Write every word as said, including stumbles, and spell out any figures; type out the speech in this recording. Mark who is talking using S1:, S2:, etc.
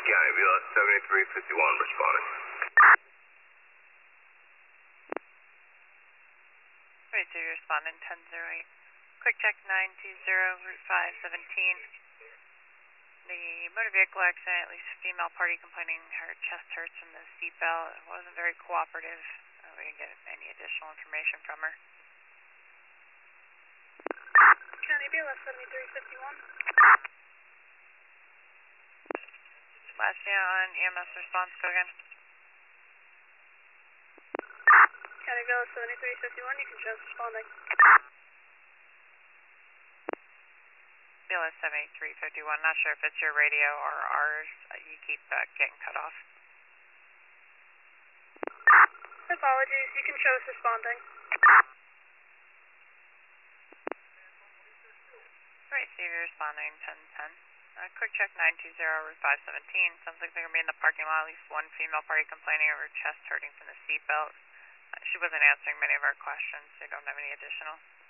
S1: County, V L S seventy-three fifty-one responding.
S2: Right, so you responding ten zero eight. Quick check nine two zero, Route five seventeen. The motor vehicle accident, at least female party complaining her chest hurts from the seatbelt. It wasn't very cooperative. Uh, we didn't get any additional information from her.
S3: County, V L S seventy-three fifty-one.
S2: Last year on E M S response, go again.
S3: County, V L S seventy-three fifty-one, you can show us responding.
S2: V L S seventy-three fifty-one, not sure if it's your radio or ours. Uh, you keep uh, getting cut off.
S3: Apologies, you can show us responding.
S2: Right, so you're responding ten ten. Uh, quick check nine two zero, Route five seventeen. Sounds like they're going to be in the parking lot. At least one female party complaining of her chest hurting from the seatbelt. Uh, she wasn't answering many of our questions. They don't have any additional.